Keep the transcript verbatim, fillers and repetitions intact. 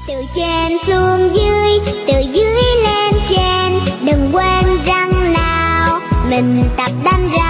Từ trên xuống dưới, từ dưới lên trên, đừng quên răng nào mình tập đánh răng.